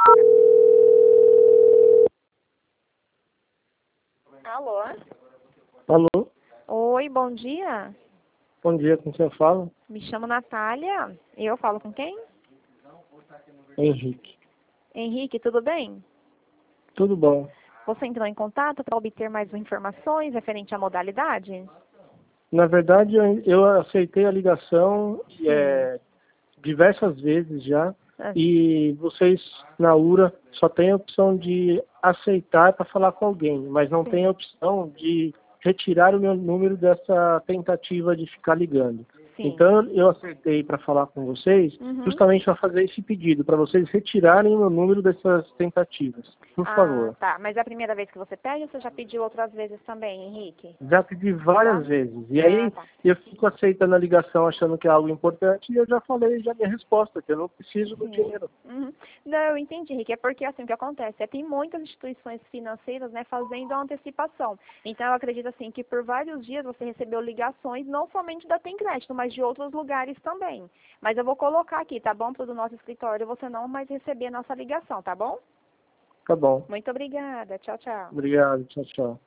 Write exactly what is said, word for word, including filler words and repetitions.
Alô? Alô, Oi, bom dia. bom dia, com quem eu falo? Me chamo Natália. E eu falo com quem? Henrique. Henrique, tudo bem? Tudo bom? Você entrou em contato para obter mais informações referente à modalidade? Na verdade, eu, eu aceitei a ligação Sim. é, diversas vezes já, Ah, e vocês, na URA, só tem a opção de aceitar para falar com alguém, mas não tem a sim. opção de retirar o meu número dessa tentativa de ficar ligando. Sim. Então, eu aceitei para falar com vocês, Uhum. justamente para fazer esse pedido, para vocês retirarem o meu número dessas tentativas. Por Ah, favor. tá. Mas é a primeira vez que você pede ou você já pediu outras vezes também, Henrique? Já pedi Já? várias vezes. E Ah, aí tá. eu fico aceitando a ligação achando que é algo importante e eu já falei já minha resposta, que eu não preciso do Sim. dinheiro. Uhum. Não, eu entendi, Henrique. É porque assim, o que acontece? É, tem muitas instituições financeiras, né, fazendo a antecipação. Então, eu acredito assim que por vários dias você recebeu ligações, não somente da Tem Crédito, mas de outros lugares também. Mas eu vou colocar aqui, tá bom? Para o nosso escritório você não mais receber a nossa ligação, tá bom? Tá bom. Muito obrigada. Tchau, tchau. Obrigado. Tchau, tchau.